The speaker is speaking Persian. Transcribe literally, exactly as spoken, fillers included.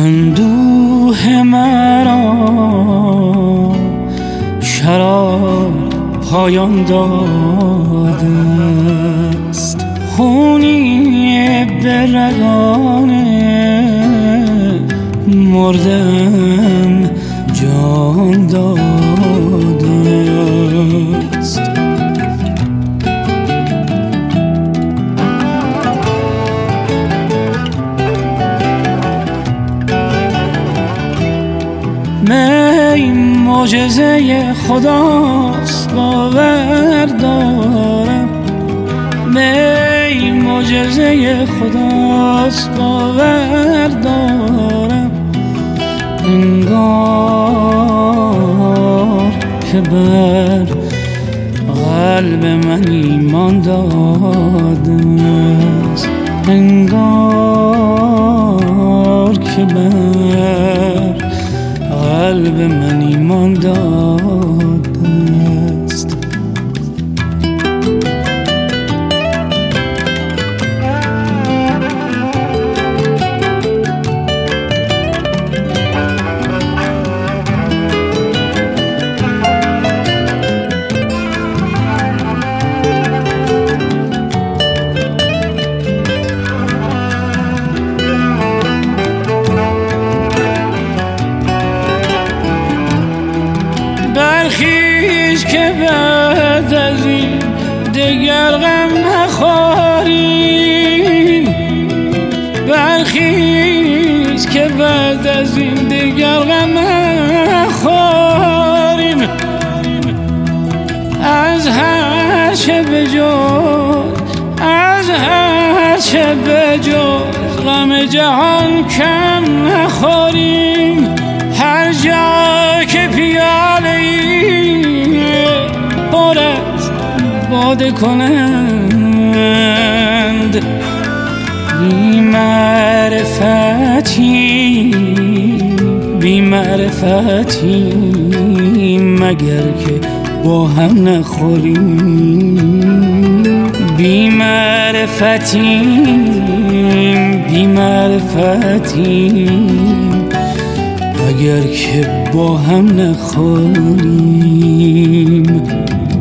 اندوه مرا شراب پایان داده است، خونی به رگان مردم جان داده است. می معجزه خداست باور دارم، می معجزه خداست باور دارم، انگار که بر قلب من ایمان داده است، انگار که بر قلب من ایمان داده است. برخیز که بعد از این دگر غم نخوریم، برخیز که بعد از این دگر غم نخوریم، از هر چه به جز از هر چه به جز غم جهان کم نخوریم، هر جا که پیاله پر از باده کنند، بی معرفتی بی معرفتی مگر که با هم نخوریم، بی معرفتی بی معرفتی اگر که با هم نخوریم.